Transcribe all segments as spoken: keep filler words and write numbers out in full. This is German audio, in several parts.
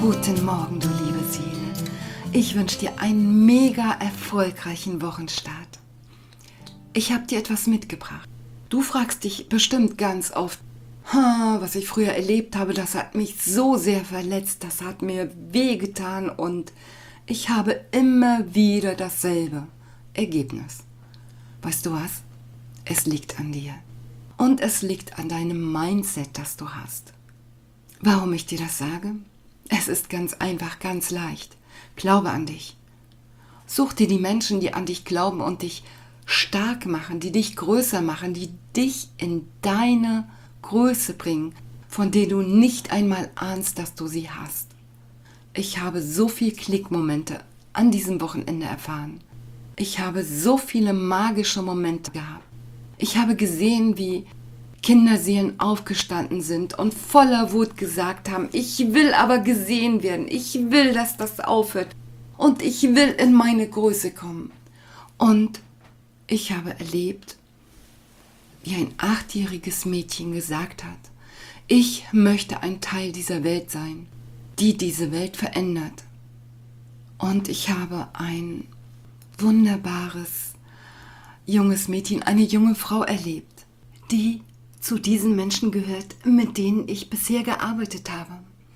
Guten Morgen, du liebe Seele. Ich wünsche dir einen mega erfolgreichen Wochenstart. Ich habe dir etwas mitgebracht. Du fragst dich bestimmt ganz oft, was ich früher erlebt habe, das hat mich so sehr verletzt, das hat mir wehgetan und ich habe immer wieder dasselbe Ergebnis. Weißt du was? Es liegt an dir. Und es liegt an deinem Mindset, das du hast. Warum ich dir das sage? Es ist ganz einfach, ganz leicht. Glaube an dich. Such dir die Menschen, die an dich glauben und dich stark machen, die dich größer machen, die dich in deine Größe bringen, von der du nicht einmal ahnst, dass du sie hast. Ich habe so viele Klickmomente an diesem Wochenende erfahren. Ich habe so viele magische Momente gehabt. Ich habe gesehen, wie Kinderseelen aufgestanden sind und voller Wut gesagt haben, ich will aber gesehen werden, ich will, dass das aufhört und ich will in meine Größe kommen. Und ich habe erlebt, wie ein achtjähriges Mädchen gesagt hat, ich möchte ein Teil dieser Welt sein, die diese Welt verändert. Und ich habe ein wunderbares junges Mädchen, eine junge Frau erlebt, die zu diesen Menschen gehört, mit denen ich bisher gearbeitet habe.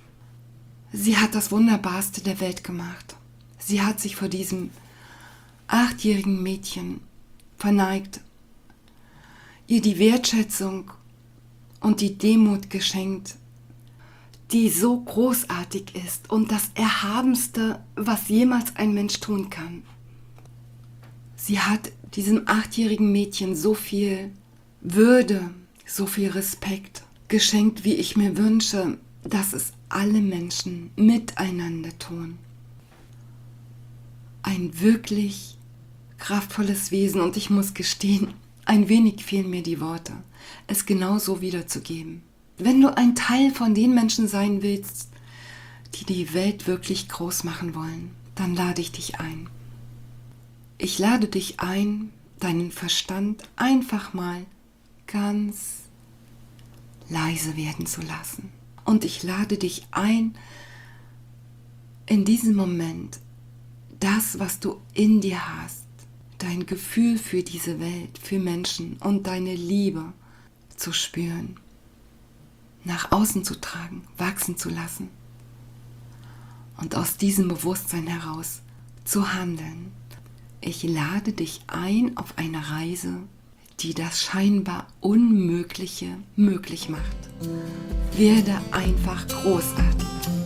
Sie hat das Wunderbarste der Welt gemacht. Sie hat sich vor diesem achtjährigen Mädchen verneigt, ihr die Wertschätzung und die Demut geschenkt, die so großartig ist und das Erhabenste, was jemals ein Mensch tun kann. Sie hat diesem achtjährigen Mädchen so viel Würde, so viel Respekt geschenkt, wie ich mir wünsche, dass es alle Menschen miteinander tun. Ein wirklich kraftvolles Wesen und ich muss gestehen, ein wenig fehlen mir die Worte, es genauso wiederzugeben. Wenn du ein Teil von den Menschen sein willst, die die Welt wirklich groß machen wollen, dann lade ich dich ein. Ich lade dich ein, deinen Verstand einfach mal ganz leise werden zu lassen. Und ich lade dich ein, in diesem Moment das, was du in dir hast, dein Gefühl für diese Welt, für Menschen und deine Liebe zu spüren, nach außen zu tragen, wachsen zu lassen und aus diesem Bewusstsein heraus zu handeln. Ich lade dich ein auf eine Reise, die das scheinbar Unmögliche möglich macht. Werde einfach großartig.